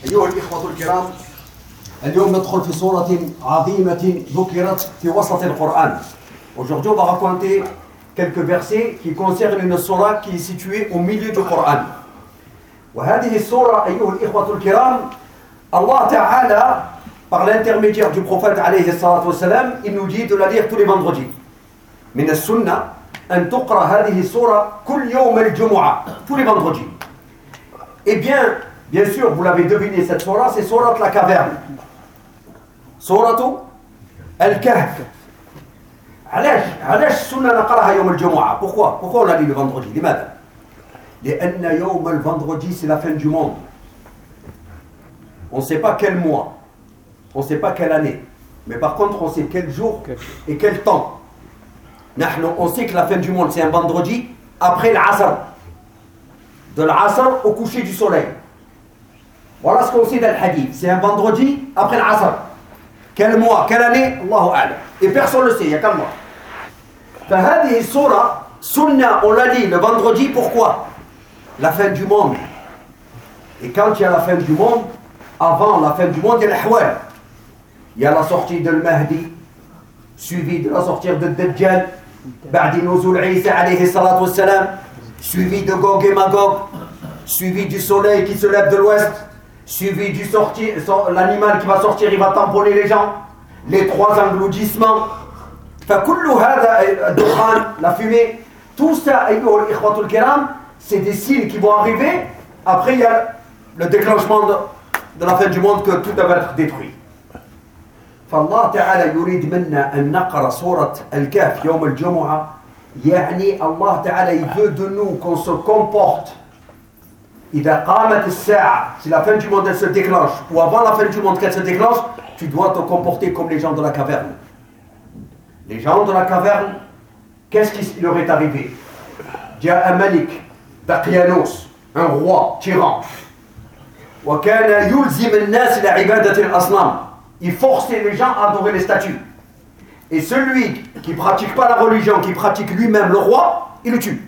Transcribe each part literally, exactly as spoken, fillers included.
أيها الإخوة الكرام، اليوم ندخل في سورة عظيمة ذكرت في وسط القرآن. Aujourd'hui, on va raconter quelques versets qui concernent une sourate qui est située au milieu du Coran. وهذه السورة أيها الإخوة الكرام، Allah Ta'ala, par l'intermédiaire du prophète alayhi salatu wassalam, il nous dit de la lire tous les vendredis. من السنة أن تقرأ هذه السورة كل يوم الجمعة, tous les vendredis. Eh bien, bien sûr, vous l'avez deviné, cette sourate, c'est sourate la caverne. Sourate al-Kahf. علاش علاش السنة نقراها يوم الجمعة؟ Pourquoi? Pourquoi on l'a dit le vendredi? لماذا؟ لأن يوم الفندرedi c'est la fin du monde. On ne sait pas quel mois, on ne sait pas quelle année, mais par contre on sait quel jour et quel temps. نحن, on sait que la fin du monde c'est un vendredi après l'Asr, de l'Asr au coucher du soleil. Voilà ce qu'on sait dans le hadith, c'est un vendredi après l'Asr. Quel mois, quelle année, Allahu A'lam. Et personne ne le sait, il n'y a qu'un mois. فهذه السورة سنة, on l'a dit le vendredi, pourquoi? La fin du monde. Et quand il y a la fin du monde, avant la fin du monde, il y a l'ahwal. Il y a la sortie de Mahdi, suivi de la sortie de Dajjal, بعد نزول عيسى عليه الصلاة والسلام, suivi de Gog et Magog, suivi du soleil qui se lève de l'ouest, suivi du sorti, l'animal qui va sortir, il va tamponner les gens, les trois engloudissements. فكل هذا الدخان, la fumée, tout ça, أيها الإخوة الكرام, c'est des signes qui vont arriver. Après, il y a le déclenchement de, de la fin du monde, que tout va être détruit. فالله تعالى يريد منا أن نقرأ سورة الكهف يوم الجمعة. يعني الله تعالى il veut de nous qu'on se comporte. إذا قامت الساعة, si la fin du monde elle se déclenche, ou avant la fin du monde qu'elle se déclenche, tu dois te comporter comme les gens de la caverne. Les gens de la caverne, qu'est-ce qui leur est arrivé? جاء ملك دقيانوس, un roi tyran. وكان يلزم الناس لعبادة الأصنام. Il forçait les gens à adorer les statues. Et celui qui ne pratique pas la religion, qui pratique lui-même le roi, il le tue.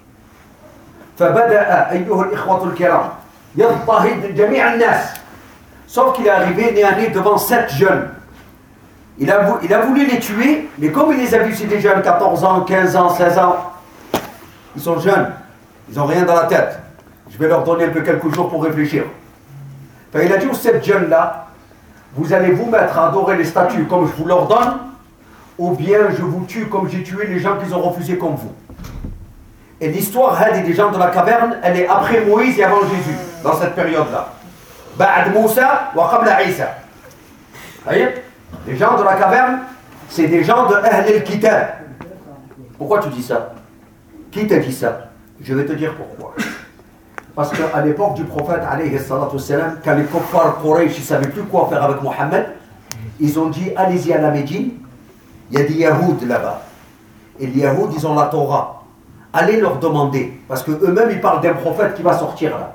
فبدأ أيها الإخوة الكرام يضطهد جميع الناس. Sauf qu'il est arrivé né à nez devant sept jeunes. Il a, il a voulu les tuer, mais comme il les a vus, c'est des jeunes, quatorze ans, quinze ans, seize ans, ils sont jeunes, ils n'ont rien dans la tête. Je vais leur donner un peu quelques jours pour réfléchir. Enfin, il a dit aux sept jeunes-là, vous allez vous mettre à adorer les statues comme je vous l'ordonne, ou bien je vous tue comme j'ai tué les gens qui ont refusé comme vous. Et l'histoire des gens de la caverne, elle est après Moïse et avant Jésus, dans cette période-là. Ba'ad Moussa wa qabla Isa. Vous voyez? Les gens de la caverne, c'est des gens de Ahl al-Kitab. Pourquoi tu dis ça? Qui t'a dit ça? Je vais te dire pourquoi. Parce qu'à l'époque du prophète, alayhi salatu wassalam, quand les kuffar Quraysh ne savaient plus quoi faire avec Mohammed, ils ont dit, allez-y à la Médine, il y a des Yahoud là-bas. Et les Yahoud, ils ont la Torah. Allez leur demander, parce qu'eux-mêmes, ils parlent d'un prophète qui va sortir là.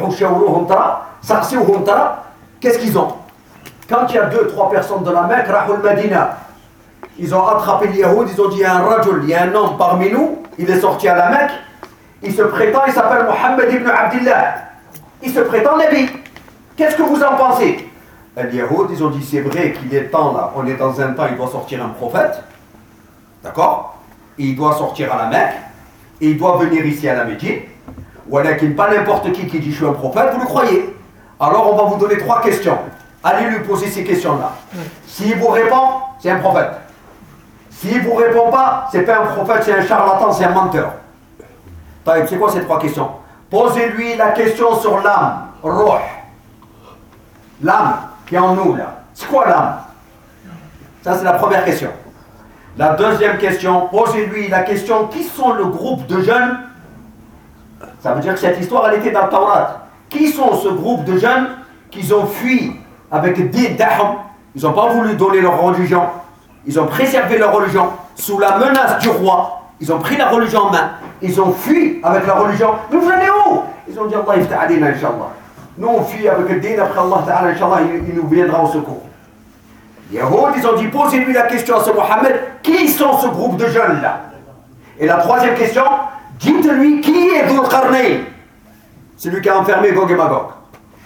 Qu'est-ce qu'ils ont? Quand il y a deux, trois personnes de la Mecque, Rahul Madina, ils ont attrapé les Yahoud, ils ont dit, il y a un rajul, il y a un homme parmi nous, il est sorti à la Mecque, il se prétend, il s'appelle Mohammed ibn Abdillah. Il se prétend Nabi. Qu'est-ce que vous en pensez? Les Yahoud, ils ont dit, c'est vrai qu'il est temps là, on est dans un temps, il doit sortir un prophète. D'accord? Il doit sortir à la Mecque, et il doit venir ici à la Médine. Ou alors qu'il pas n'importe qui qui dit je suis un prophète, vous le croyez? Alors on va vous donner trois questions. Allez lui poser ces questions-là. S'il vous répond, c'est un prophète. S'il ne vous répond pas, c'est pas un prophète, c'est un charlatan, c'est un menteur. C'est quoi ces trois questions? Posez-lui la question sur l'âme, Ruh. L'âme qui est en nous là. C'est quoi l'âme? Ça c'est la première question. La deuxième question, posez-lui la question, qui sont le groupe de jeunes? Ça veut dire que cette histoire elle était dans le Taurat. Qui sont ce groupe de jeunes qui ont fui avec des dahm? Ils n'ont pas voulu donner leur religion. Ils ont préservé leur religion sous la menace du roi. Ils ont pris la religion en main. Ils ont fui avec la religion. Mais vous allez où? Ils ont dit Allah yafta alina inshallah. Nous on fuit avec le din, après Allah ta'ala inshallah il, il nous viendra au secours. Les Yahoud, ils ont dit posez-lui la question à ce Mohammed, qui sont ce groupe de jeunes là? Et la troisième question, dites-lui qui est Dhul Qarnayn, celui qui a enfermé Gog et Magog.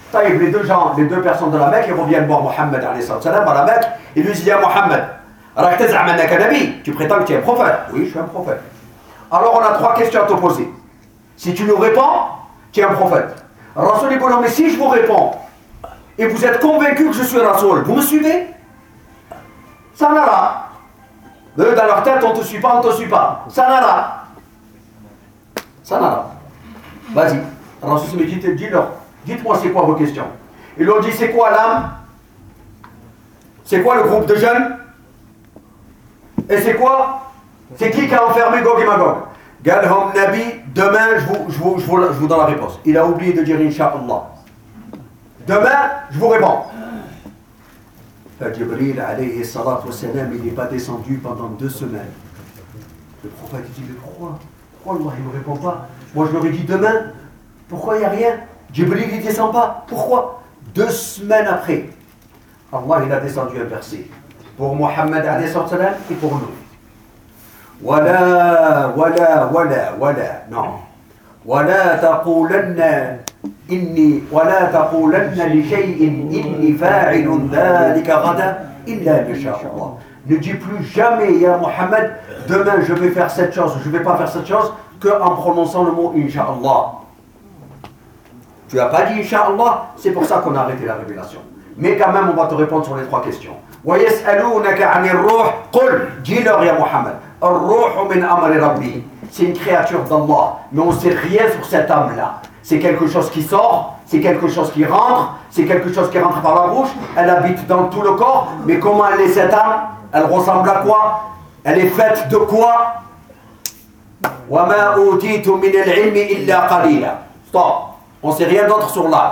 Taïb, les deux gens, les deux personnes de la Mecque, ils reviennent voir Mohammed alayhi salam à la Mecque, ils lui disent, Mohammed, tu prétends que tu es un prophète? Oui, je suis un prophète. Alors on a trois questions à te poser. Si tu nous réponds, tu es un prophète. Rasoul dit, mais si je vous réponds, et vous êtes convaincu que je suis Rasoul, vous me suivez? Ça n'a pas. Eux, dans leur tête, on ne te suit pas, on ne te suit pas. Ça n'a pas. Ça n'a pas. Vas-y. Rasoul me dit, dis-leur, dites-moi c'est quoi vos questions. Ils lui ont dit, c'est quoi l'âme? C'est quoi le groupe de jeunes? Et c'est quoi? C'est qui qui a enfermé Gog et Magog? Galhom Nabi, demain je vous, je, vous, je, vous, je vous donne la réponse. Il a oublié de dire Inch'Allah. Demain, je vous réponds. Jibril alayhi salatu wassalam, il n'est pas descendu pendant deux semaines. Le prophète dit, mais pourquoi? Pourquoi Allah il ne me répond pas? Moi je leur ai dit demain. Pourquoi il n'y a rien? Jibril il ne descend pas. Pourquoi? Deux semaines après, Allah il a descendu un verset. Pour Mohammed alayhi salatu wassalam et pour nous. Wala, wala, wala, wala, non. Wala taqulanna inni, wala taqulanna li shay'in inni fa'ilun dhalika ghada illa bisha'Allah. Ne dis plus jamais, ya Mohammed, demain je vais faire cette chose, je ne vais pas faire cette chose, qu'en prononçant le mot Inch'Allah. Tu n'as pas dit Inch'Allah, c'est pour ça qu'on a arrêté la révélation. Mais quand même, on va te répondre sur les trois questions. وَيَسْأَلُونَكَ عَنِ الرُّوحِ قُلْ dis-leur, ya Mohammed, الرُّوحُ مِنْ أَمْرِ رَبِّهِ. C'est une créature d'Allah, mais on ne sait rien sur cette âme-là. C'est quelque chose qui sort, c'est quelque chose qui rentre, c'est quelque chose qui rentre par la bouche, elle habite dans tout le corps, mais comment elle est cette âme? Elle ressemble à quoi? Elle est faite de quoi? وَمَا أُوتِيتُ مِنَ الْعِلْمِ إِلَّا قَلِيلًا. Stop, on ne sait rien d'autre sur l'âme.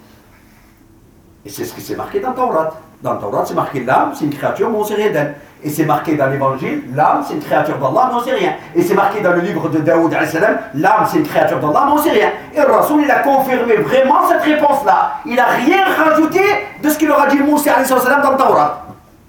Et c'est ce qui s'est marqué dans Taurat. Dans Taurat, c'est marqué l'âme, c'est une créature, mais on ne sait rien d'elle. Et c'est marqué dans l'évangile, l'âme, c'est une créature d'Allah, mais on ne sait rien. Et c'est marqué dans le livre de Daoud, l'âme, c'est une créature d'Allah, mais on ne sait rien. Et le Rasoul, il a confirmé vraiment cette réponse-là. Il n'a rien rajouté de ce qu'il leur a dit Moussa dans le Taurat.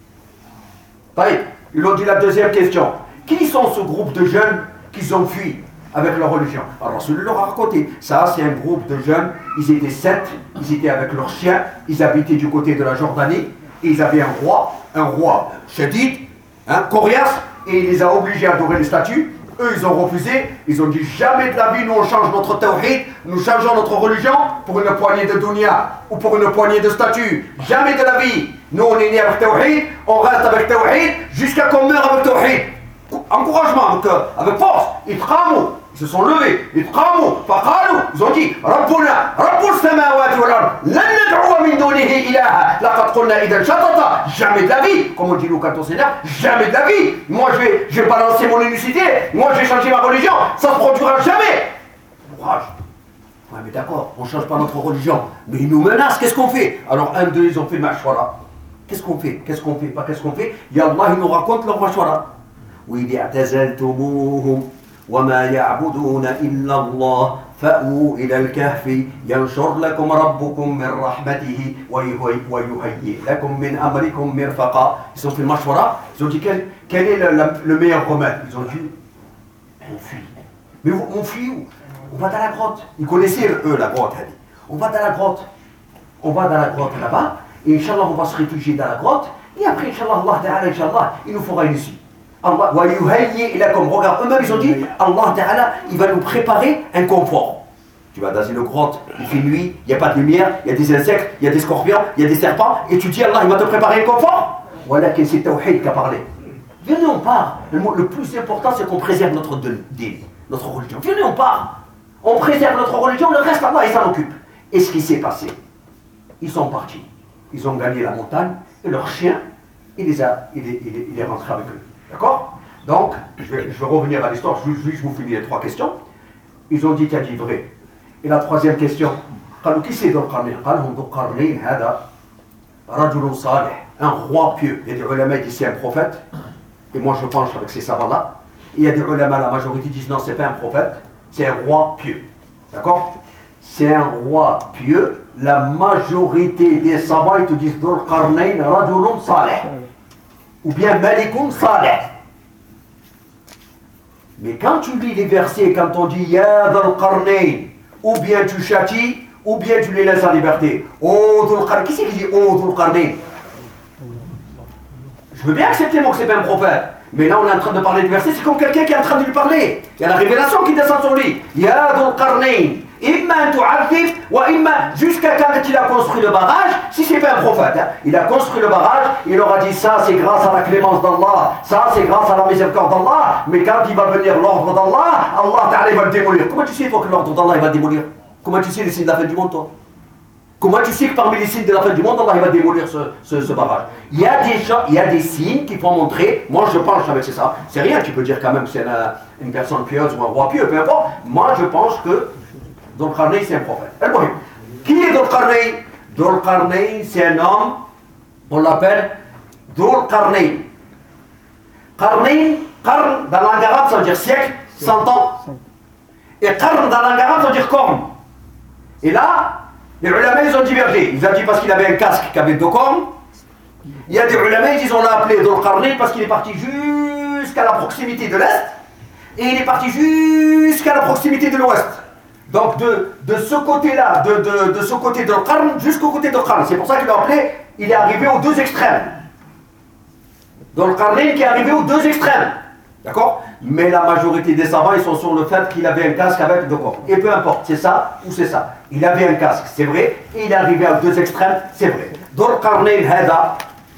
Ils ont dit la deuxième question. Qui sont ce groupe de jeunes qui ont fui avec leur religion? Alors Rasoul leur a raconté. Ça, c'est un groupe de jeunes, ils étaient sept, ils étaient avec leurs chiens, ils habitaient du côté de la Jordanie, et ils avaient un roi, un roi shadid, hein, coriace, et il les a obligés à adorer les statues. Eux, ils ont refusé, ils ont dit jamais de la vie, nous on change notre tawhid, nous changeons notre religion pour une poignée de dunya ou pour une poignée de statues. Jamais de la vie. Nous on est nés avec tawhid, on reste avec tawhid jusqu'à qu'on meure avec tawhid. Encouragement, avec, avec force. Ils tramou, ils se sont levés, ils tramou, faqalou, ils ont dit Rabbuna, Rabbul samawati wal ard, lan nad'uwa min dunihi ilaha, laqad qulna idan shatata. Jamais de la vie, comme on dit nous quand on s'énerve, jamais de la vie. Moi je vais, je vais balancer mon unicité, moi je vais changer ma religion, ça ne se produira jamais. Courage. Ouais mais d'accord, on ne change pas notre religion, mais ils nous menacent, qu'est-ce qu'on fait? Alors un d'eux, ils ont fait mashwara. Qu'est-ce qu'on fait? Qu'est-ce qu'on fait? Pas qu'est-ce qu'on fait? Ya Allah, il nous raconte leur mashwara. وإذ اعتزلتموهم وما يعبدون إلا الله فأووا إلى الكهف ينشر لكم ربكم من رحمته ويهيئ لكم من أمركم مرفقا. Ils ont fait le mashwara, ils ont dit quel, quel est le, le, le meilleur remède? Ils ont dit on fuit. Mais on fuit où? On va dans la grotte. Ils connaissaient eux la grotte. On va dans la grotte. On va dans la grotte là-bas et Inch'Allah on va se réfugier dans la grotte et après Inch'Allah Allah Ta'ala Inch'Allah il nous fera une issue. Allah, regarde, eux-mêmes ils ont dit Allah Ta'ala, il va nous préparer un confort. Tu vas dans une grotte, il fait nuit, il n'y a pas de lumière, il y a des insectes, il y a des scorpions, il y a des serpents, et tu dis Allah, il va te préparer un confort. Voilà que c'est Tawhid qui a parlé. Venez, on part. Le, le plus important, c'est qu'on préserve notre dîne, notre religion. Venez, on part. On préserve notre religion, le reste, Allah, il s'en occupe. Et ce qui s'est passé, ils sont partis. Ils ont gagné la montagne, et leur chien, il, les a, il, est, il, est, il est rentré avec eux. D'accord? Donc, je vais, je vais revenir à l'histoire, juste, juste vous finis les trois questions. Ils ont dit qu'il a dit vrai. Et la troisième question, qui c'est Dhul Qarnayn? Dhul Qarnayn, rajulun salih, un roi pieux. Il y a des ulama qui disent c'est un prophète, et moi je penche avec ces savants-là. Il y a des ulama, la majorité disent non, c'est pas un prophète, c'est un roi pieux. D'accord? C'est un roi pieux. La majorité des savants, ils te disent Dhul Qarnayn, rajulun salih. Ou bien Malikun Saleh. Mais quand tu lis les versets, quand on dit Ya Dhul Qarnayn, ou bien tu châties, ou bien tu les laisses en liberté. Oh, Dhul Qarnayn, qui c'est qui dit oh, Dhul Qarnayn? Je veux bien accepter moi que c'est pas un prophète. Mais là on est en train de parler du verset, c'est comme quelqu'un qui est en train de lui parler. Il y a la révélation qui descend sur lui. Ya Dhul Qarnayn, imma tu'adhib wa imma, jusqu'à quand il a construit le barrage, si c'est pas un prophète, hein, il a construit le barrage, il aura dit ça c'est grâce à la clémence d'Allah, ça c'est grâce à la miséricorde d'Allah, mais quand il va venir l'ordre d'Allah, Allah Ta'ala va le démolir. Comment tu sais toi que l'ordre d'Allah il va le démolir? Comment tu sais les signes de la fin du monde toi? Comment tu sais que parmi les signes de la fin du monde, Allah il va démolir ce, ce, ce barrage? Il y a des gens, il y a des signes qui vont montrer, moi je pense avec c'est ça, c'est rien, tu peux dire quand même que c'est une, une personne pieuse ou un roi pieux, peu importe, moi je pense que Dhul Qarnayn c'est un prophète. El-Mohim. Qui est Dhul Qarnayn? Dhul Qarnayn c'est un homme, on l'appelle Dhul Qarnayn. Qarnayn, Qarn dans la langue arabe ça veut dire siècle, cent ans. Et Qarn dans la langue arabe ça veut dire corne. Et là, les ulama ils ont divergé. Ils ont dit parce qu'il avait un casque qui avait deux cornes. Il y a des ulama ils disent on l'a appelé Dhul Qarnayn parce qu'il est parti jusqu'à la proximité de l'Est et il est parti jusqu'à la proximité de l'Ouest. Donc de, de ce côté-là, de, de, de ce côté de Qarn jusqu'au côté de Qarn. C'est pour ça qu'il l'a appelé, il est arrivé aux deux extrêmes. Dhul Qarnayn qui est arrivé aux deux extrêmes. D'accord? Mais la majorité des savants, ils sont sur le fait qu'il avait un casque avec deux cornes. Et peu importe, c'est ça ou c'est ça. Il avait un casque, c'est vrai, et il est arrivé à deux extrêmes, c'est vrai. Dhul Qarnayn, hada,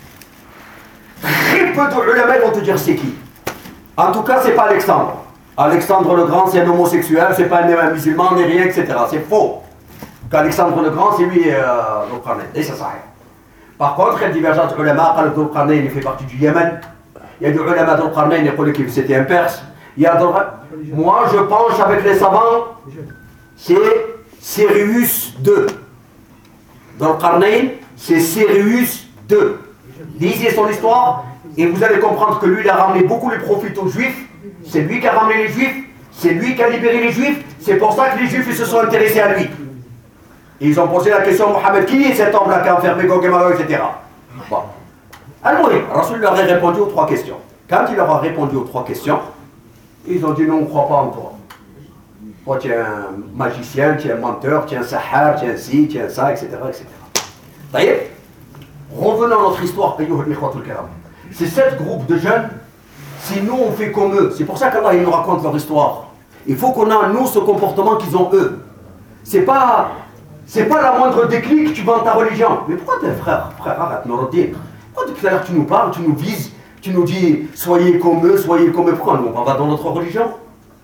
très peu de ulama vont te dire c'est qui. En tout cas, c'est pas Alexandre. Alexandre le Grand, c'est un homosexuel, c'est pas un musulman, ni rien, et cetera. C'est faux. Qu'Alexandre le Grand, c'est lui, euh, Dhul Qarnayn. Et ça, ça arrive. Par contre, il y a divergence de ulama, quand Dhul Qarnayn, il fait partie du Yémen. Il y a des ulama Dhul Qarnayn, qui c'était un Perse. Il y a moi, je pense avec les savants, c'est Sirius deux. Dhul Qarnayn, c'est Sirius deux. Lisez son histoire et vous allez comprendre que lui, il a ramené beaucoup les profits aux Juifs. C'est lui qui a ramené les Juifs. C'est lui qui a libéré les Juifs. C'est pour ça que les Juifs ils se sont intéressés à lui. Et ils ont posé la question à Mohammed, qui est cet homme-là qui a enfermé Gog et Magog, et cetera. Bon. Alors, Rasoul leur a répondu aux trois questions. Quand il leur a répondu aux trois questions, ils ont dit non, on ne croit pas en toi. Toi, tu es un magicien, tu es un menteur, tu es un sahar, tu es un ci, tu es un ça, et cetera et cetera. D'ailleurs, revenons à notre histoire, c'est sept groupes de jeunes, si nous on fait comme eux, c'est pour ça qu'Allah nous raconte leur histoire. Il faut qu'on ait nous ce comportement qu'ils ont eux. C'est pas, c'est pas la moindre déclic que tu vends ta religion. Mais pourquoi t'es frère, frère, arrête, Noureddin? Pourquoi depuis tout à l'heure tu nous parles, tu nous vises, tu nous dis soyez comme eux, soyez comme eux, pourquoi nous on va dans notre religion?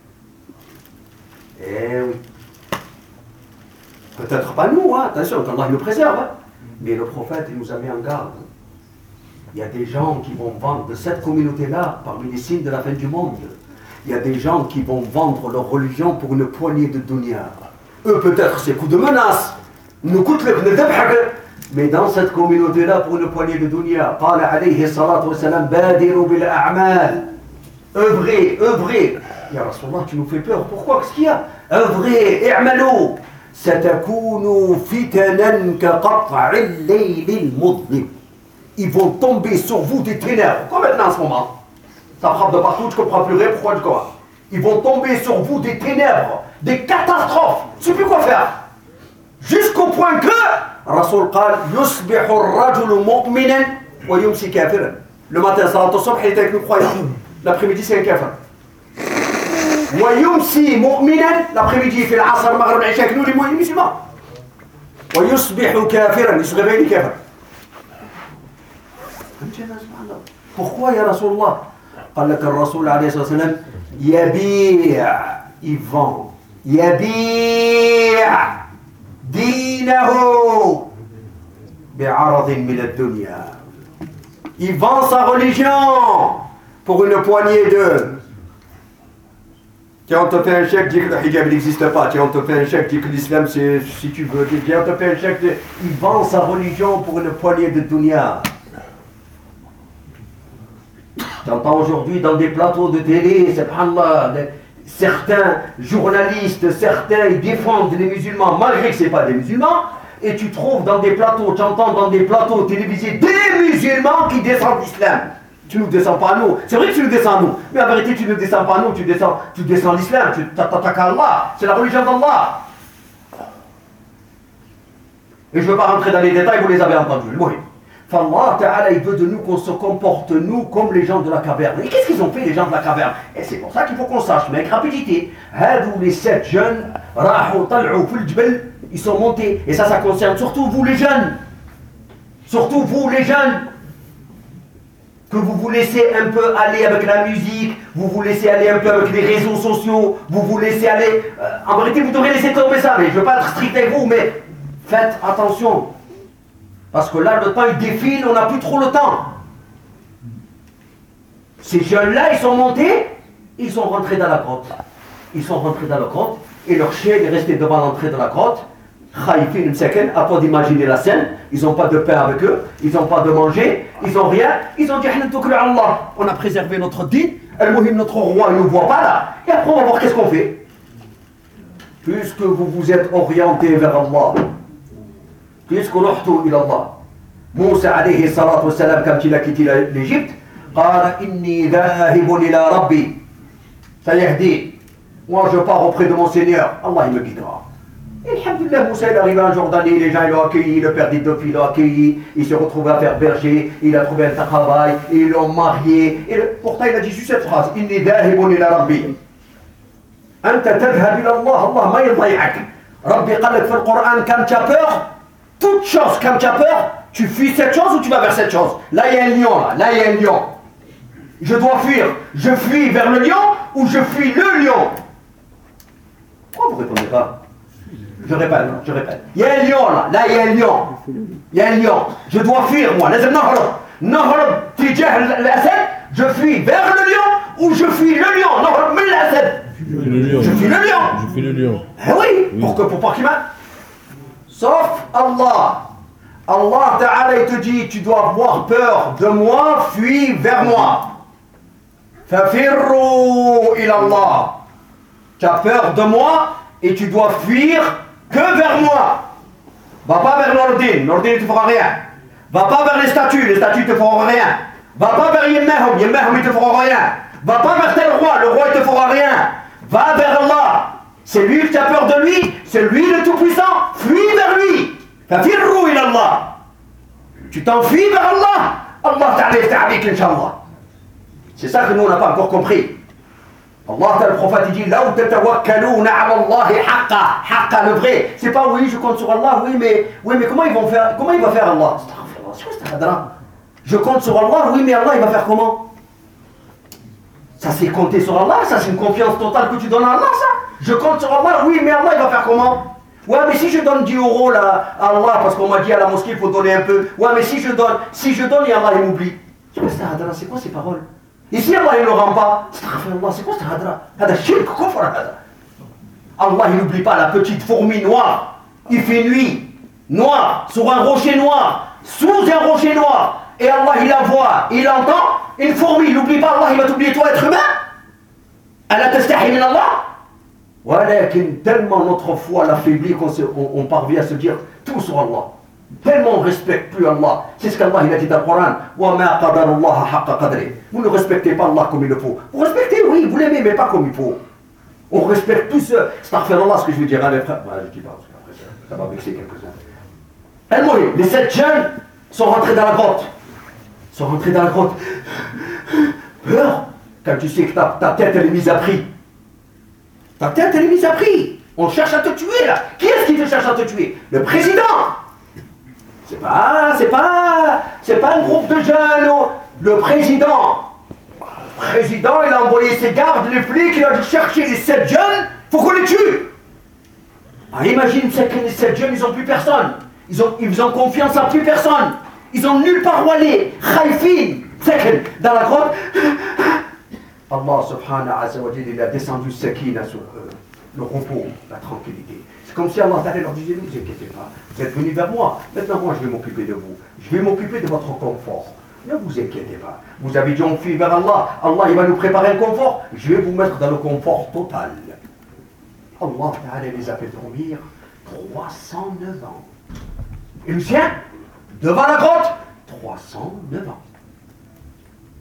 Eh oui. Peut-être pas nous, hein, attention, qu'Allah nous préserve, hein. Mais le prophète il nous a mis en garde. Il y a des gens qui vont vendre de cette communauté-là parmi les signes de la fin du monde. Il y a des gens qui vont vendre leur religion pour une poignée de dunya. Eux peut-être c'est coup de menace. Nous coûte le mais dans cette communauté-là pour une poignée de dunya. قال عليه الصلاة والسلام بادروا بالأعمال. Œuvrez, œuvrez. Ya Rasulallah, tu nous fais peur. Pourquoi? Qu'est-ce qu'il y a? Œuvrez, i'malou. ستكونوا فتنا كقطع الليل المظلم. Ils vont tomber sur vous des ténèbres, comme maintenant en ce moment. Ça frappe de partout, tu ne comprends plus rien, pourquoi tu comprends? Ils vont tomber sur vous des ténèbres, des catastrophes. Tu ne sais plus quoi faire. Jusqu'au point que, Rasoul قال, يصبح الرجل مؤمنا ويمسي كافرا. Le matin, salat al-subh, il est avec le croyant. L'après-midi, c'est un kafir. ويمسي مؤمنا, l'après-midi, il fait l'asr, le maghrib, l'isha, avec nous, les musulmans. ويصبح كافرا, il se réveille kafir. Pourquoi ya Rasulallah? قال لك الرسول عليه الصلاة والسلام يبيع, il vend, يبيع دينه بعرض من الدنيا. Il vend sa religion pour une poignée de. Tiens, on te fait un chèque, dit que le hijab n'existe pas. Tiens, on te fait un chèque, dit que l'islam c'est si tu veux. Tiens, on te fait un chèque, de... il vend sa religion pour une poignée de dunya. J'entends aujourd'hui dans des plateaux de télé, subhanallah, certains journalistes, certains ils défendent les musulmans malgré que ce n'est pas des musulmans, et tu trouves dans des plateaux, tu entends dans des plateaux télévisés des musulmans qui descendent l'islam. Tu ne nous descends pas à nous. C'est vrai que tu nous descends à nous, mais en vérité tu ne descends pas à nous, tu descends, tu descends l'islam, tu t'attaques à Allah, c'est la religion d'Allah. Et je ne veux pas rentrer dans les détails, vous les avez entendus. Le muhim. Allah Ta'ala, il veut de nous qu'on se comporte, nous, comme les gens de la caverne. Et qu'est-ce qu'ils ont fait, les gens de la caverne? Et c'est pour ça qu'il faut qu'on sache, mais avec rapidité. Hadou, les sept jeunes, Rahou, Tal'ou, Fil Jbel, ils sont montés. Et ça, ça concerne surtout vous, les jeunes. Surtout vous, les jeunes. Que vous vous laissez un peu aller avec la musique, vous vous laissez aller un peu avec les réseaux sociaux, vous vous laissez aller... Euh, en vérité, vous devrez laisser tomber ça, mais je ne veux pas être strict avec vous, mais faites attention. Parce que là, le temps, il défile, on n'a plus trop le temps. Ces jeunes-là, ils sont montés, ils sont rentrés dans la grotte. Ils sont rentrés dans la grotte, et leur chien est resté devant l'entrée de la grotte. Khaïfin, Msaken, à toi d'imaginer la scène, ils n'ont pas de pain avec eux, ils n'ont pas de manger, ils n'ont rien, ils ont dit Allah, on a préservé notre din, Al-Muhim, notre roi, il ne nous voit pas là, et après on va voir qu'est-ce qu'on fait. Puisque vous vous êtes orienté vers Allah, puisque l'uhtu ila Allah, Moussa alayhi salatu wassalam, quand il a quitté l'Égypte, qala inni dhahibun ila rabbi, ça y est dit, moi je pars auprès de mon Seigneur, Allah il me guidera. Et alhamdoulilah, Moussa il est arrivé en Jordanie, les gens ils l'ont accueilli, le père d'Éthiopie l'a accueilli, il s'est retrouvé à faire berger, il a trouvé un travail, ils l'ont marié. Et le, pourtant il a dit juste cette phrase, Inni dhahibun ila rabbi. Anta tadhhab ila Allah, Allah ma yaday'ak. Rabbi qalak fi le-Qur'an, quand tu as peur, toute chose, quand tu as peur, tu fuis cette chose ou tu vas vers cette chose. Là il y a un lion, là, là il y a un lion. Je dois fuir, je fuis vers le lion ou je fuis le lion. Pourquoi vous ne répondez pas? Je répète, je répète. Il y a un lion là, là il y a un lion. Il y a un lion. Je dois fuir moi. Lazem nahrab. Nahrab tijah l'asad. Je fuis vers le lion ou je fuis le lion. Nahrab min l'asad. Je fuis le lion. Je fuis le lion. Eh oui, oui. Pour que pour pas qu'il m'a. Sauf Allah. Allah Ta'ala il te dit, tu dois avoir peur de moi, fuis vers moi. Fafirru ila Allah. Tu as peur de moi et tu dois fuir que vers moi. Va pas vers l'ordine, l'ordine ne te fera rien. Va pas vers les statues, les statues ne te feront rien. Va pas vers Yemmahum, Yemmahum ne te feront rien. Va pas vers tel roi, le roi ne te fera rien. Va vers Allah. C'est lui que tu as peur de lui, c'est lui le Tout-Puissant. Fuis vers lui. Fafirru ila Allah. Tu t'enfuis vers Allah. Allah ta'ala yasta'abik, Inch'Allah. C'est ça que nous on n'a pas encore compris. Allah, le prophète, il dit, là où tatawakkaluna ala Allah haqqa, haqqa, le vrai. C'est pas oui, je compte sur Allah, oui, mais, oui, mais comment ils vont faire, comment il va faire Allah? C'est quoi cette hadra? Je compte sur Allah, oui, mais Allah, il va faire comment? Ça, c'est compter sur Allah, ça, c'est une confiance totale que tu donnes à Allah, ça. Je compte sur Allah, oui, mais Allah, il va faire comment? Ouais, mais si je donne dix euros là, à Allah, parce qu'on m'a dit à la mosquée, il faut donner un peu. Ouais, mais si je donne, si je donne, et Allah, il m'oublie. C'est quoi cette hadra? C'est quoi ces paroles? Et si Allah ne le rend pas, c'est quoi cette hadra? Allah il n'oublie pas la petite fourmi noire. Il fait nuit, noire, sur un rocher noir, sous un rocher noir. Et Allah il la voit, il entend. Une fourmi, il n'oublie pas Allah, il va t'oublier toi être humain. Allah tastahi min Allah. Voilà, tellement notre foi l'affaiblit qu'on on, on parvient à se dire tout sur Allah. Tellement on ne respecte plus Allah. C'est ce qu'Allah il a dit dans le Coran. Vous ne respectez pas Allah comme il le faut. Vous respectez, oui, vous l'aimez, mais pas comme il faut. On respecte tous ceux. C'est à faire Allah ce que je veux dire à mes frères. Voilà, je dis pas, parce qu'après ça, ça va vexer quelques-uns. Les sept jeunes sont rentrés dans la grotte. Ils sont rentrés dans la grotte. Peur, quand tu sais que ta, ta tête elle est mise à prix. Ta tête elle est mise à prix. On cherche à te tuer là. Qui est-ce qui te cherche à te tuer? Le président. C'est pas, c'est pas, c'est pas un groupe de jeunes. Le président, le président, il a envoyé ses gardes, les flics, il a dû chercher les sept jeunes, faut qu'on les tue. Alors imagine que les sept jeunes, ils n'ont plus personne. Ils ont, ils ont confiance en plus personne. Ils ont nulle part où aller. Khaïfin, dans la grotte. Allah subhanahu wa ta'ala, il a descendu sakina sur eux, le repos, la tranquillité. C'est comme si Allah leur disait, ne vous inquiétez pas, vous êtes venus vers moi, maintenant moi je vais m'occuper de vous, je vais m'occuper de votre confort. Ne vous inquiétez pas, vous avez dit on fuit vers Allah, Allah il va nous préparer un confort, je vais vous mettre dans le confort total. Allah Ta'ala les a fait dormir trois cent neuf ans. Et le sien, devant la grotte, trois cent neuf ans.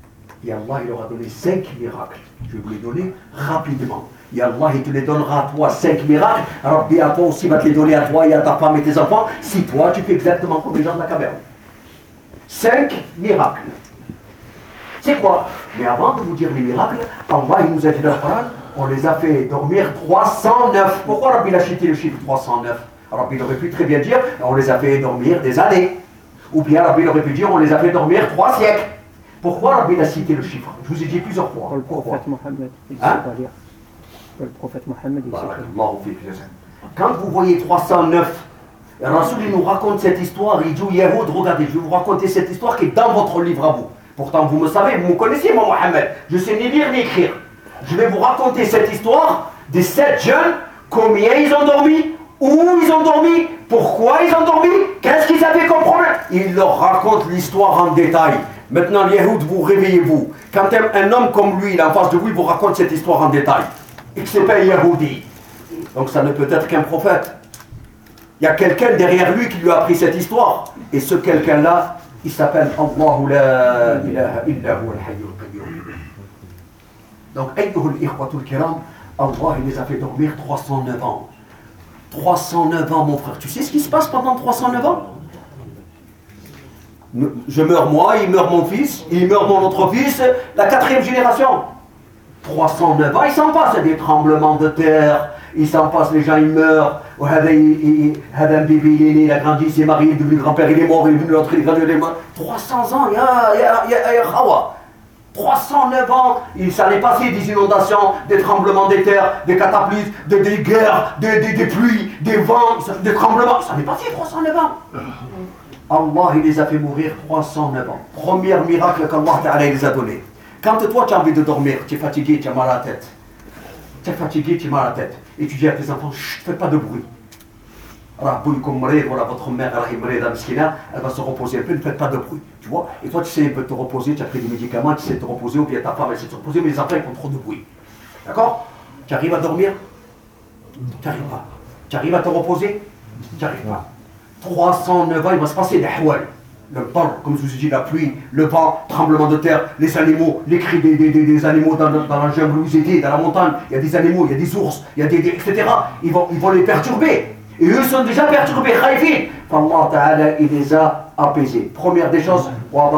Et Allah, il leur a donné cinq miracles. Je vais vous les donner rapidement. Et Allah, il te les donnera à toi, cinq miracles. Rabbi, à toi aussi, va te les donner à toi et à ta femme et tes enfants, si toi, tu fais exactement comme les gens de la caverne. Cinq miracles. C'est quoi? Mais avant de vous dire les miracles, Allah, il nous a dit dans le Coran, on les a fait dormir trois cent neuf. Pourquoi Rabbi a cité le chiffre trois cent neuf? Rabbi aurait pu très bien dire, on les a fait dormir des années. Ou bien Rabbi aurait pu dire, on les a fait dormir trois siècles. Pourquoi Rabbi a cité le chiffre? Je vous ai dit plusieurs fois. Pour le prophète Mohammed, il ne sait hein? pas lire. Pour le prophète Mohammed, il ne sait pas. Quand vous voyez trois cent neuf, Rasoul nous raconte cette histoire, il dit au Yahoud, regardez, je vais vous raconter cette histoire qui est dans votre livre à vous. Pourtant, vous me savez, vous me connaissez, moi, Mohammed. Je sais ni lire ni écrire. Je vais vous raconter cette histoire des sept jeunes, combien ils ont dormi, où ils ont dormi, pourquoi ils ont dormi, qu'est-ce qu'ils avaient comme problème. Il leur raconte l'histoire en détail. Maintenant, les Yahoud, vous réveillez-vous. Quand un, un homme comme lui, il est en face de vous, il vous raconte cette histoire en détail. Et que ce n'est pas un Yahoudi. Donc ça ne peut être qu'un prophète. Il y a quelqu'un derrière lui qui lui a appris cette histoire. Et ce quelqu'un-là, il s'appelle Allahu la ilaha illa huwa al-hayyul qayyum. Donc, ayyuhul ikhwatul kiram, Allah, il les a fait dormir trois cent neuf ans. trois cent neuf ans, mon frère. Tu sais ce qui se passe pendant trois cent neuf ans? Je meurs moi, il meurt mon fils, il meurt mon autre fils, la quatrième génération. trois cent neuf ans, il s'en passe des tremblements de terre, il s'en passe, les gens ils meurent. Un bébé il est né, il a grandi, il s'est marié, il est devenu grand-père, il est mort, il est devenu l'autre, il est grandi, il est mort. trois cents ans, il y a, il y a, il y a, il y a Khawa. trois cent neuf ans, il s'en est passé des inondations, des tremblements des terres, des cataclysmes, des, des guerres, des, des, des pluies, des vents, des tremblements. Ça s'en est passé trois cent neuf ans. Allah, il les a fait mourir trois cent neuf ans. Premier miracle qu'Allah Ta'ala les a donné. Quand toi tu as envie de dormir, tu es fatigué, tu as mal à la tête. Tu es fatigué, tu as mal à la tête. Et tu dis à tes enfants, chut, fais pas de bruit. Voilà, votre mère, elle va se reposer un peu, ne faites pas de bruit. Tu vois? Et toi tu sais un peu te reposer, tu as pris des médicaments, tu sais te reposer, ou bien ta femme elle sait te reposer, mais les enfants ils font trop de bruit. D'accord? Tu arrives à dormir? Tu n'arrives pas. Tu arrives à te reposer? Tu n'arrives pas. trois cent neuf ans, il va se passer des hawal. Le temps, comme je vous ai dit, la pluie, le vent, tremblement de terre, les animaux, les cris des, des, des, des animaux dans, dans la jungle où vous étiez, dans la montagne, il y a des animaux, il y a des ours, il y a des, des et cetera. Ils vont, ils vont les perturber. Et eux sont déjà perturbés, khaïfin. Allah Ta'ala, il les a apaisés. Première des choses,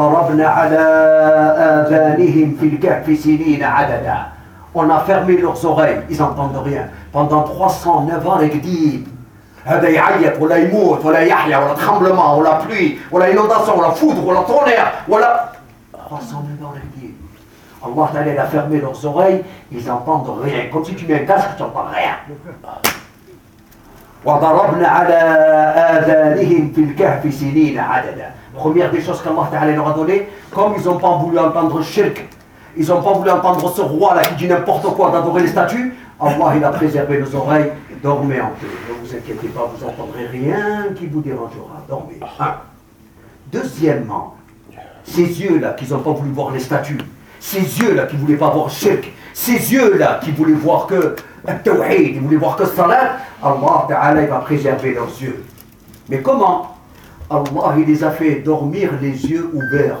on a fermé leurs oreilles, ils n'entendent rien. Pendant trois cent neuf ans, les gdib. هذا يعيط ولا يموت ولا يحيا ولا tremblement ولا pluie ولا inondation ولا foudre ولا tonnerre ولا trois cent neuf ans Allah Ta'ala il a fermé leurs oreilles, ils n'entendent rien, comme si tu mets un casque tu n'entends rien. وضربنا على آذانهم في الكهف سنين عددا. Première des choses qu'Allah Ta'ala leur a donné, comme ils n'ont pas voulu entendre shirk, ils n'ont pas voulu entendre ce roi là qui dit n'importe quoi d'adorer les statues, Allah il a préservé nos oreilles. Dormez en paix, ne vous inquiétez pas, vous n'entendrez rien qui vous dérangera. Dormez. Un. Deuxièmement, ces yeux-là qui n'ont pas voulu voir les statues, ces yeux-là qui ne voulaient pas voir shirk, ces yeux-là qui voulaient voir que tawhid, ils voulaient voir que salat, Allah Ta'ala il va préserver leurs yeux. Mais comment? Allah il les a fait dormir les yeux ouverts.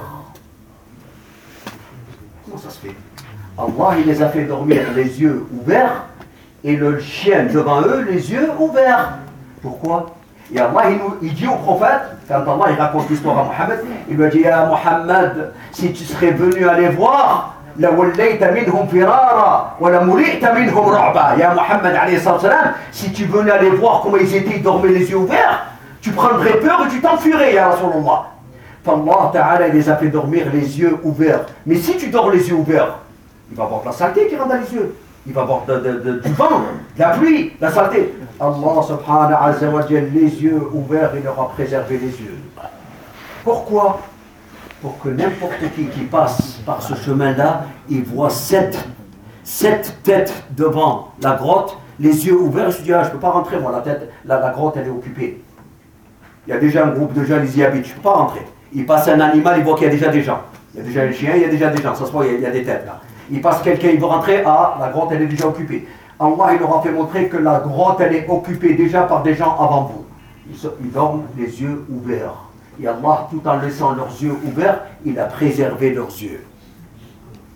Comment ça se fait? Allah il les a fait dormir les yeux ouverts et le chien devant eux, les yeux ouverts. Pourquoi? Et Allah, il, nous, il dit au prophète, quand Allah il raconte l'histoire à Mohammed, il lui a dit, ah Mohammed, si tu serais venu aller voir, la wallayta minhum firara, wa la mulita minhum ru'ba. Ya Mohammed, alayhi salam, si tu venais aller voir comment ils étaient, ils dormaient les yeux ouverts, tu prendrais peur et tu t'enfuirais, ya Rasulullah. Allah Ta'ala, il les a fait dormir les yeux ouverts. Mais si tu dors les yeux ouverts, il va avoir de la saleté qui rentre dans les yeux. Il va avoir de, de, de, du vent, de la pluie, de la saleté. Allah subhanahu wa ta'ala, les yeux ouverts, il leur a préservé les yeux. Pourquoi? Pour que n'importe qui qui passe par ce chemin-là, il voit sept, sept têtes devant la grotte, les yeux ouverts. Je dis, ah, je ne peux pas rentrer, moi, la tête, la, la grotte, elle est occupée. Il y a déjà un groupe de gens, ils y habitent, je ne peux pas rentrer. Il passe un animal, il voit qu'il y a déjà des gens. Il y a déjà un chien, il y a déjà des gens. Ça se voit, il y a, il y a des têtes là. Il passe quelqu'un, il veut rentrer, ah, la grotte elle est déjà occupée. Allah il leur a fait montrer que la grotte elle est occupée déjà par des gens avant vous. Ils, se, ils dorment les yeux ouverts. Et Allah, tout en laissant leurs yeux ouverts, il a préservé leurs yeux.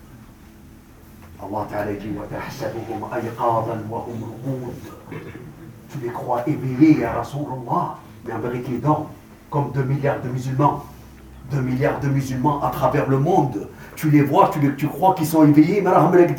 Allah Ta'ala dit وَتَحْسَبُهُمْ أَيْقَاظًا وَهُمْ رُقُودٌ. Tu les crois éveillés, ya Rasulallah, mais en vérité ils dorment, comme deux milliards de musulmans. deux milliards de musulmans à travers le monde. Tu les vois, tu, les, tu crois qu'ils sont éveillés, mais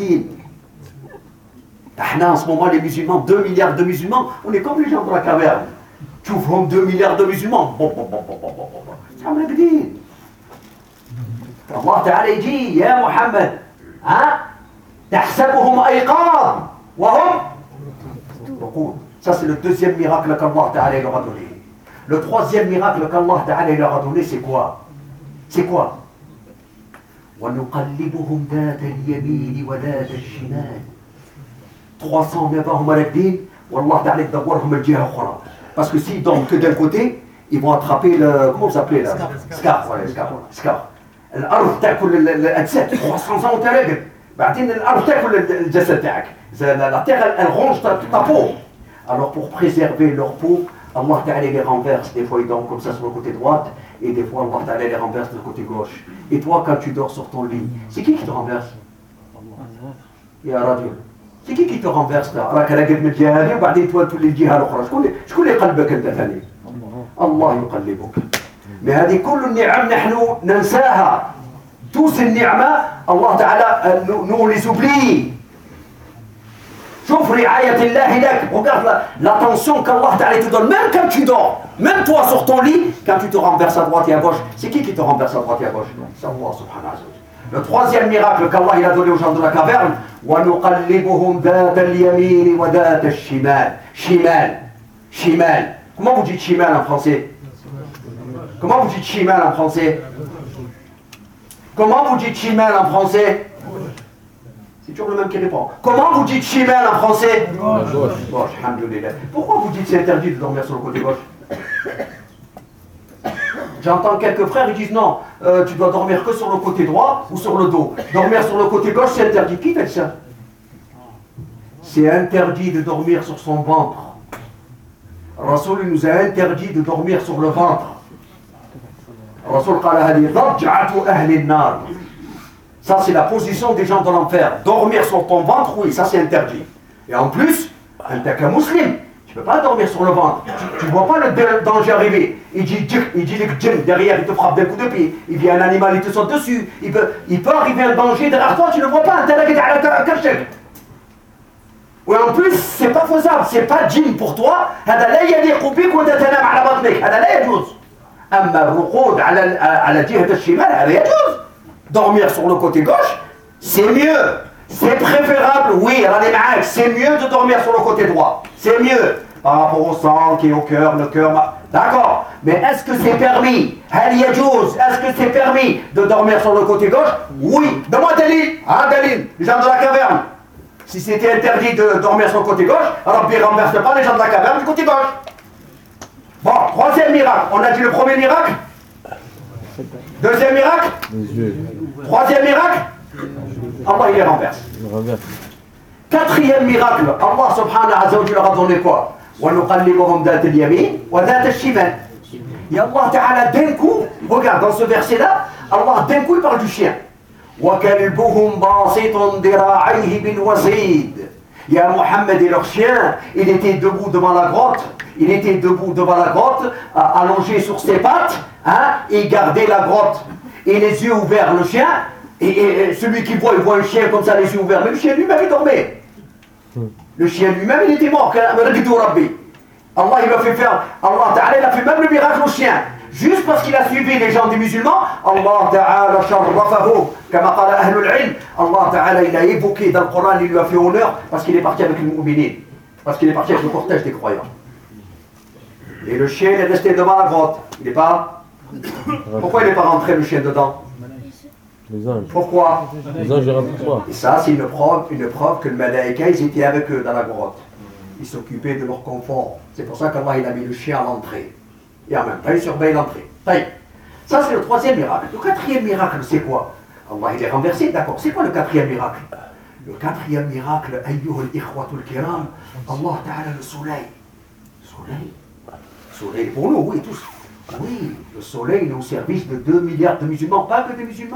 en ce moment, les musulmans, deux milliards de musulmans, on est comme les gens de la caverne. Tu ouvres deux milliards de musulmans. Bon, bon, bon, bon, bon, bon, bon. C'est un magdine. Allah Ta'ala dit, ya Muhammad, hein? تحسبهم أيقاظ وهم رقود. Ça c'est le deuxième miracle qu'Allah Ta'ala leur a donné. Le troisième miracle qu'Allah Ta'ala leur a donné, c'est quoi? C'est quoi? وَنُقَلِّبُهُمْ ذَاتَ الْيَمِينِ وَذَاتَ الشِّمَالِ. trois cent neuf ans Malakdin, Wallah Ta'ala يدورهم الجهة أخرى. Parce que s'ils dorment que d'un côté, ils vont attraper le. Comment ça s'appelait là? Scar. Voilà, scar. Scar. الأرض تأكل الأجساد. trois cents ans وتلاقي. بعدين الأرض تأكل الجسد تاعك. La terre elle ronge ta peau. Alors pour préserver leur peau, Allah Ta'ala les renverse. Des fois ils dorment comme ça sur le côté droit, et des fois Allah Ta'ala les renverse sur le côté gauche. Et toi quand tu dors sur ton lit, c'est qui qui te renverse? Ya Radio. C'est qui qui te renverse là? راك راقد من الجهه هذه وبعدين تولي للجهه الاخرى. شكون شكون اللي يقلبك انت ثاني؟ الله يقلبك. mais هذه كل النعم نحن ننساها. tous ces ni'ma, Allah Ta'ala nous, nous les oublie. شوف رعاية الله لك. Regarde l'attention qu'Allah Ta'ala te donne, même quand tu dors, même toi sur ton lit, quand tu te renverses à droite et à gauche. C'est qui qui te renverse à droite et à gauche? C'est Allah subhanahu wa ta'ala. Le troisième miracle qu'Allah il a donné aux gens de la caverne, وَنُقَلِّبُهُمْ ذَاتَ الْيَمِينِ وَذَاتَ الشِّمَالِ. Shimal. Shimal. Comment vous dites shimal en français? Comment vous dites shimal en français? Comment vous dites shimal en français? C'est toujours le même qui répond. Comment vous dites shimal en français? Gauche. Gauche, alhamdoulilah. Pourquoi vous dites c'est interdit de dormir sur le côté gauche? J'entends quelques frères, ils disent non, euh, tu dois dormir que sur le côté droit ou sur le dos. Dormir sur le côté gauche, c'est interdit. Qui fait ça? C'est interdit de dormir sur son ventre. Rasoul nous a interdit de dormir sur le ventre. Rasoul qala hadi raj'atu ahli an-nar. Ça c'est la position des gens de l'enfer. Dormir sur ton ventre, oui, ça c'est interdit. Et en plus, en tant que musulman, tu ne peux pas dormir sur le ventre. Tu ne vois pas le danger arriver. Il dit, il dit derrière, il te frappe d'un coup de pied. Il vient un animal, il te saute dessus. Il peut, il peut arriver un danger derrière toi, tu ne le vois pas. Oui, en plus, c'est pas faisable. C'est pas djinn pour toi. هذا لا يليق بك وأنت تنام على بطنك. هذا لا يجوز. أما الرقود على على جهة الشمال هذا يجوز. Dormir sur le côté gauche, c'est mieux. C'est préférable, oui, c'est mieux de dormir sur le côté droit. C'est mieux. Par rapport au sang qui est au cœur, le cœur. D'accord. Mais est-ce que c'est permis? Est-ce que c'est permis de dormir sur le côté gauche? Oui. Donne-moi Dalil. Ah, Dalil. Les gens de la caverne. Si c'était interdit de dormir sur le côté gauche, alors ne renverse pas les gens de la caverne du côté gauche. Bon, troisième miracle. On a dit le premier miracle. Deuxième miracle. Troisième miracle. Allah il les renverse. Quatrième miracle, Allah subhanahu wa ta'ala leur a donné quoi? وَنُقَلِّبُهُمْ ذَاتَ الْيَمِينِ وَذَاتَ الشِّمَالِ. Et Allah Ta'ala d'un coup, regarde dans ce verset là, Allah d'un coup il parle du chien. وَكَلْبُهُمْ بَاسِطٌ ذِرَاعَيْهِ بِالْوَصِيدِ. Ya Muhammad et leur chien, il était debout devant la grotte, il était debout devant la grotte, allongé sur ses pattes, hein, et gardait la grotte. Et les yeux ouverts, le chien, et, et, et celui qui voit, il voit un chien comme ça, les yeux ouverts, mais le chien lui-même il dormait. Le chien lui-même il était mort. Allah il a fait faire, Allah Ta'ala il a fait même le miracle au chien. Juste parce qu'il a suivi les gens des musulmans, Allah Ta'ala sharrafahu, kama qala ahlul ilm. Allah Ta'ala il a évoqué dans le Coran, il lui a fait honneur parce qu'il est parti avec les mu'minin, parce qu'il est parti avec le cortège des croyants. Et le chien il est resté devant la grotte. Il n'est pas. Pourquoi il n'est pas rentré le chien dedans? Les anges. Pourquoi? Les anges rentrent pas. Et ça c'est une preuve, une preuve que le malaïka ils étaient avec eux dans la grotte. Ils s'occupaient de leur confort. C'est pour ça qu'Allah il a mis le chien à l'entrée. Et en même temps il surveille l'entrée. Ça c'est le troisième miracle. Le quatrième miracle c'est quoi? Allah il est renversé, d'accord. C'est quoi le quatrième miracle? Le quatrième miracle, ayyuhul ikhwatul kiram, Allah Ta'ala le soleil. Le soleil. Le soleil pour nous, oui tous. Oui, le soleil est au service de deux milliards de musulmans, pas que des musulmans.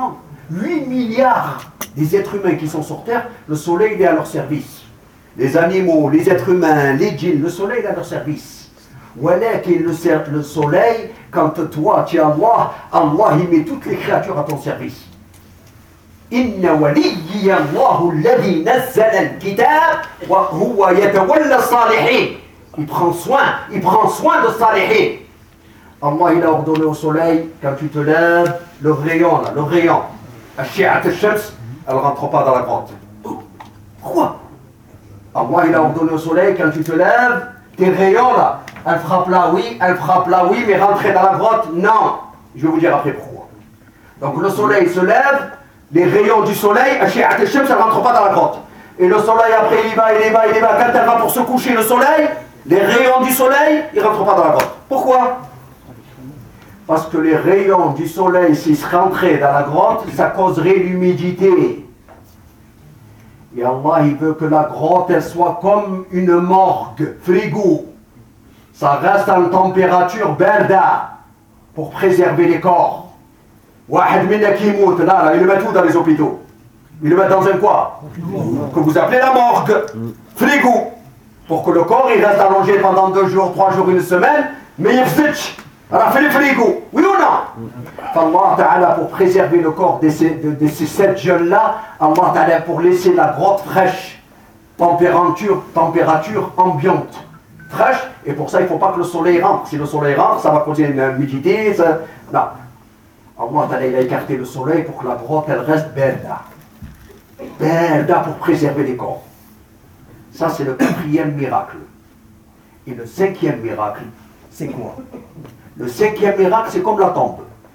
huit milliards des êtres humains qui sont sur Terre, le soleil il est à leur service. Les animaux, les êtres humains, les djinns, le soleil il est à leur service. Voilà qu'il le, le soleil, quand toi tu es Allah, Allah il met toutes les créatures à ton service. Inna waliyya Allahu alladhi nazzala al-kitab wa huwa yatawalla as-salihin. Il prend soin, il prend soin de salihin. Allah il a ordonné au soleil, quand tu te lèves, le rayon là, le rayon, al-shi'at al-shams, elle ne rentre pas dans la grotte. Pourquoi? Allah il a ordonné au soleil, quand tu te lèves, tes rayons là, elle frappe là, oui, elle frappe là, oui, mais rentrer dans la grotte, non. Je vais vous dire après pourquoi. Donc le soleil se lève, les rayons du soleil, al-shi'at al-shams, elle ne rentre pas dans la grotte. Et le soleil après il y va, il y va, il y va, quand elle va pour se coucher le soleil, les rayons du soleil, ils ne rentrent pas dans la grotte. Pourquoi? Parce que les rayons du soleil, s'ils se rentraient dans la grotte, ça causerait l'humidité. Et Allah, il veut que la grotte, elle soit comme une morgue, frigo. Ça reste en température berda, pour préserver les corps. Wahed minna qui mout, là, là, ils le mettent où dans les hôpitaux? Ils le mettent dans un quoi? Que vous appelez la morgue, frigo. Pour que le corps, il reste allongé pendant deux jours, trois jours, une semaine, mais il fitch. Alors, fait les frigos, oui ou non? Allah Ta'ala, pour préserver le corps de ces, de, de ces sept jeunes-là, Allah Ta'ala, pour laisser la grotte fraîche, température, température ambiante, fraîche, et pour ça, il ne faut pas que le soleil rentre. Si le soleil rentre, ça va causer une humidité, ça... non. Allah Ta'ala, il a écarté le soleil pour que la grotte, elle reste berda. Berda pour préserver les corps. Ça, c'est le quatrième miracle. Et le cinquième miracle, c'est quoi? Le cinquième miracle, c'est comme la tombe.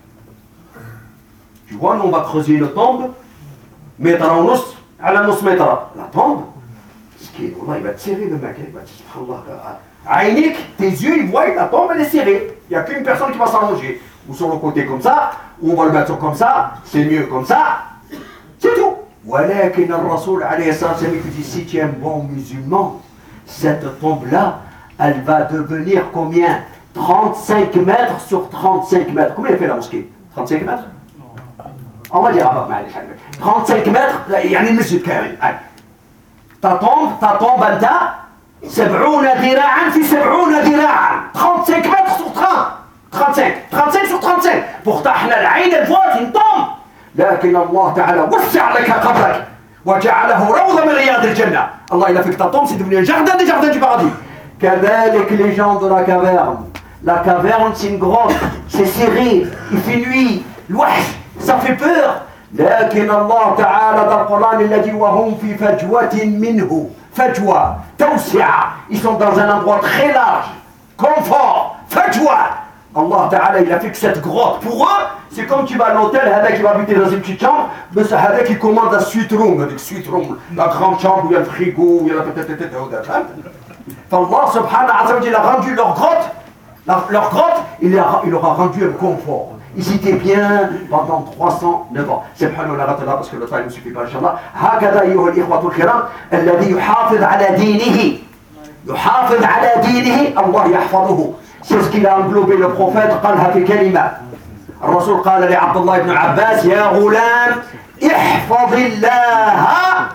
Tu vois, nous, on va creuser une tombe, mettre en os, à la nos mettre. La tombe, ce qui est, il va te serrer le mec, il va te dire, subhanallah, Aïnik, tes yeux, ils voient que la tombe, elle est serrée. Il n'y a qu'une personne qui va s'allonger. Ou sur le côté comme ça, ou on va le mettre comme ça, c'est mieux comme ça. C'est tout. Voilà que le Rasoul, alayhi salam, il dit, si tu es un bon musulman, cette tombe-là, elle va devenir combien? trente-cinq mètres sur trente-cinq mètres. Combien fait la mosquée? trente-cinq mètres? On va dire, ah, trente-cinq mètres, il y a une mesure quand même. Ta tombe, ta tombe, anta, sab'ouna dira'an fi sab'ouna dira'an. trente-cinq mètres sur trente. trente-cinq. trente-cinq sur trente-cinq. Pourtant, l'aïn, elle voit, c'est une tombe. لكن الله تعالى وسع لك قبرك وجعله روضة من رياض الجنة. Allah il a fait que ta tombe c'est devenu un jardin des jardins du paradis. Qu'avec les gens de la caverne. La caverne c'est une grotte, c'est serré, il fait nuit, l'ouash, ça fait peur. لكن الله تعالى dans le Coran il a dit وهم في فجوة منه. Fajwa, توسعة. Ils sont dans un endroit très large, confort, fajwa. Allah Ta'ala, il a fait que cette grotte, pour eux, c'est comme tu vas à l'hôtel, avec, il va habiter dans une petite chambre, mais c'est avec, il commande la suite room, la suite room, la grande chambre où il y a le frigo, où il y a la peut-être, Allah Subhanahu wa Ta'ala, il a rendu leur grotte, leur, leur grotte, il, a, il leur a rendu un confort. Ils étaient bien pendant trois cent neuf ans. Subhanahu wa Ta'ala, parce que le temps ne suffit pas, Inch'Allah. هكذا أيها الإخوة الكرام الذي يحافظ على دينه يحافظ على دينه الله يحفظه. C'est ce qu'il a englobé le prophète قالها في كلمة. الرسول قال لعبد الله بن عباس يا غلام احفظ الله.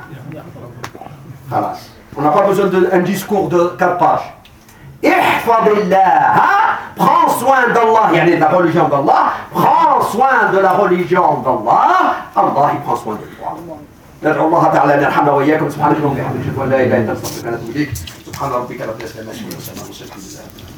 خلاص. On n'a pas besoin d'un discours de quatre pages. احفظ الله. Prends soin d'Allah, يعني de la religion d'Allah. Prends soin de la religion d'Allah. Allah il prend soin de toi. ندعو الله تعالى ان يرحمنا واياكم. سبحانك اللهم وبحمدك اشهد ان لا اله الا انت استغفرك واتوب اليك. سبحان ربك رب العزه عما يصفون وسلام على المرسلين.